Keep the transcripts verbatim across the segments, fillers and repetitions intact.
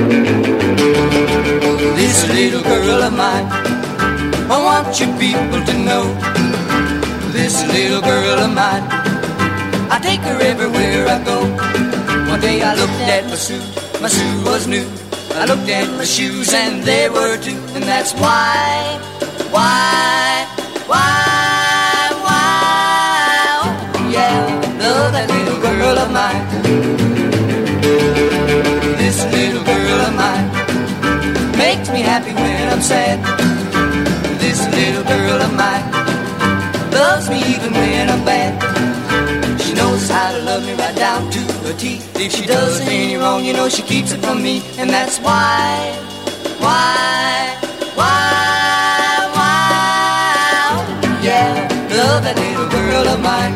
This little girl of mine, I want you people to know. This little girl of mine, I take her everywhere I go. One day I looked at my suit, my suit was new. I looked at my shoes and they were too. And that's why, why, why, why, oh yeah, love that little girl of mine. This little girl of mine makes me happy when I'm sad. This little girl of mine loves me even when I'm bad. She knows how to love me right down to her teeth. If she does any wrong, you know she keeps it from me. And that's why, why, why, why, oh, yeah, love that little girl of mine.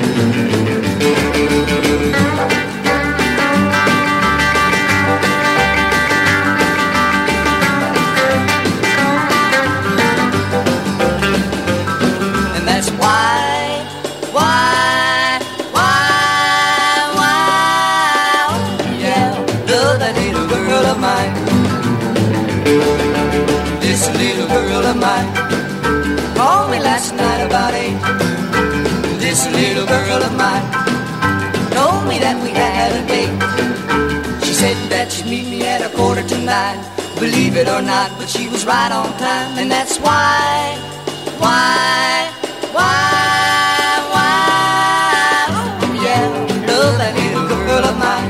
This little girl of mine called me last night about eight. This little girl of mine told me that we had a date. She said that she'd meet me at a quarter to nine. Believe it or not, but she was right on time. And that's why, why, why, why, oh yeah, love that little girl of mine.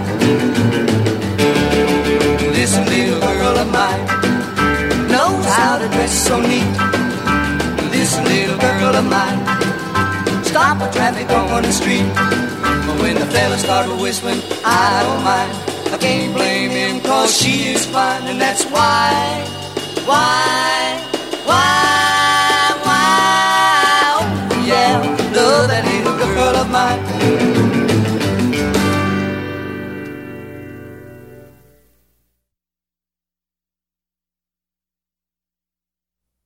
This little girl of mine knows how to dress so neat. This little girl of mine stop the traffic on the street. But when the fellas start whistling, I don't mind. I can't blame him cause she is fine. And that's why, why, why, why, oh yeah, love that little girl of mine.